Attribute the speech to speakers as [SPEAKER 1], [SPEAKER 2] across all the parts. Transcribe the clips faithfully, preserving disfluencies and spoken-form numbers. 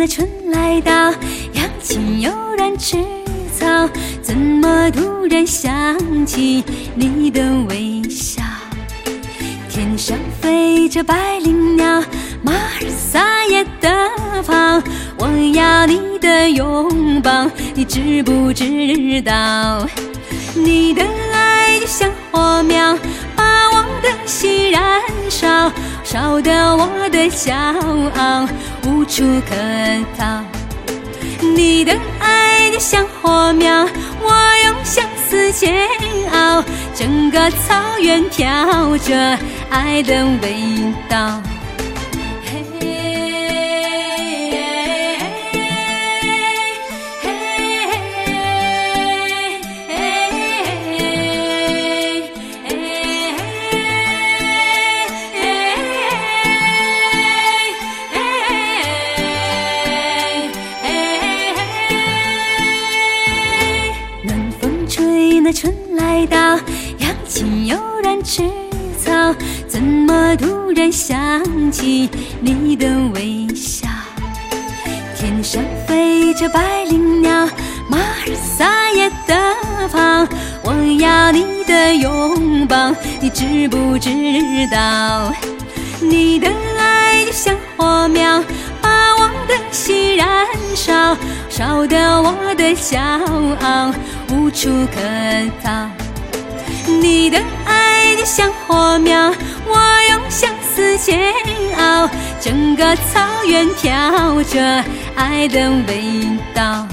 [SPEAKER 1] 那春来到，阳气悠然吃草，怎么突然想起你的微笑？天上飞着百灵鸟，马儿撒野的跑，我要你的拥抱，你知不知道？你的爱就像火苗，把我的心燃烧，烧得我的骄傲无处可逃。你的爱就像火苗，我用相思煎熬，整个草原飘着爱的味道。那春来到，阳气悠然吃草，怎么突然想起你的微笑？天上飞着百灵鸟，马儿撒野的跑，我要你的拥抱，你知不知道？你的爱就像火苗，把我的心燃烧，烧得我的骄傲无处可逃。你的爱就像火苗，我用相思煎熬，整个草原飘着爱的味道。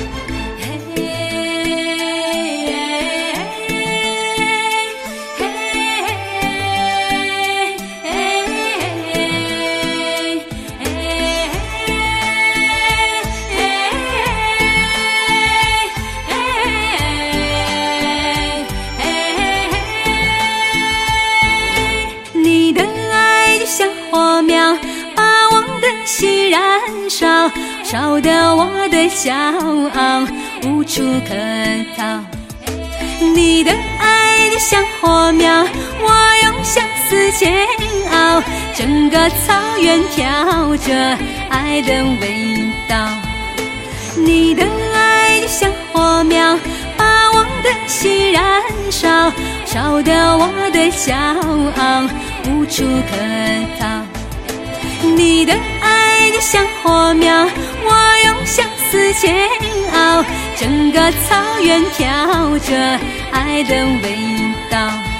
[SPEAKER 1] 火苗把我的心燃烧，烧得我的骄傲无处可逃。你的爱就像火苗，我用相思煎熬，整个草原飘着爱的味道。你的爱就像火苗，把我的心燃烧，烧得我的骄傲无处可逃。你的爱就像火苗，我用相思煎熬，整个草原飘着爱的味道。